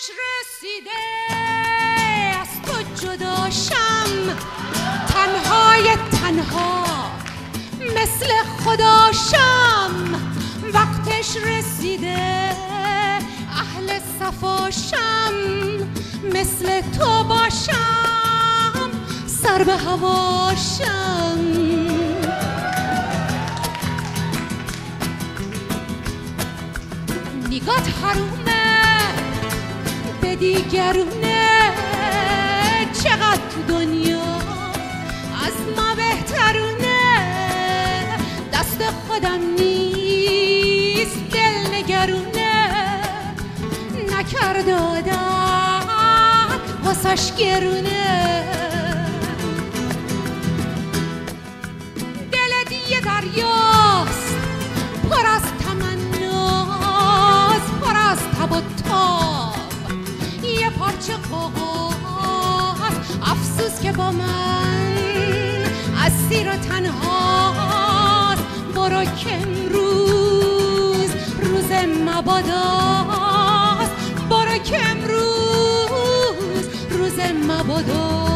وقتش رسیده از تو جداشم، تنهای تنها مثل خداشم. وقتش رسیده اهل صفاشم، مثل تو باشم سر به هواشم. نگات حرومه به دیگرونه، چقدر تو دنیا از ما بهترونه. دست خودم نیست دل نگرونه، نکرد عادت واسش گرونه. دل یه دریاست پر از تمناست، پر از تب و تاب. یه پارچه قاقاست افسوس که با من اسیر و تنهاست. برو که امروز روز مباداست، برو که امروز روز مباداست.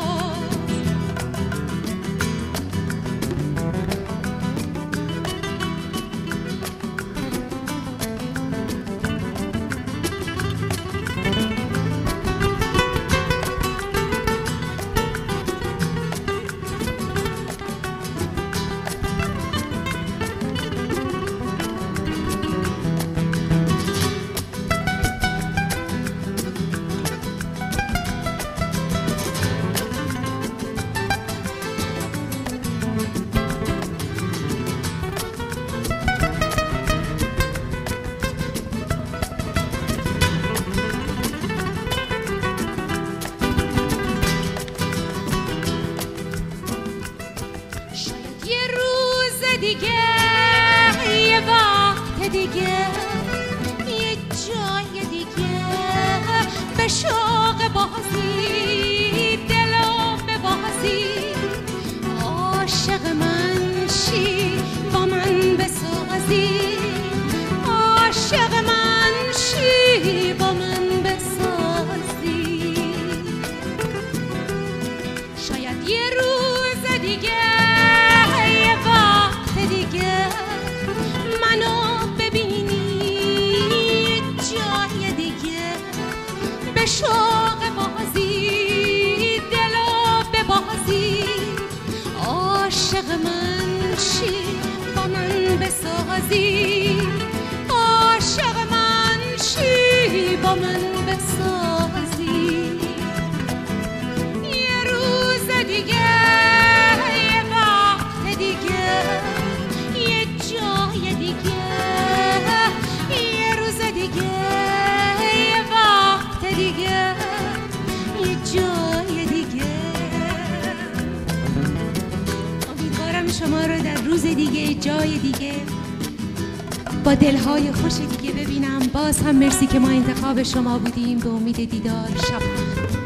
دیگه یه وقت دیگه یه جای دیگه به شوق بازی دلو به بازی. عاشق من شی با من بسازی، عاشق من شی با من بسازی. شاید یه روز دیگه دیگه منو ببینی جای دیگه به شوق بازی دلو به بازی. عاشق من شی با من بسازی، عاشق من شی با من بسازی. یه روز دیگه یه وقت دیگه یه جای دیگه، یه روز دیگه یه وقت دیگه یه جای دیگه. امیدوارم شما رو در روز دیگه جای دیگه با دلهای خوش دیگه ببینم. باز هم مرسی که ما انتخاب شما بودیم. به امید دیدار. شب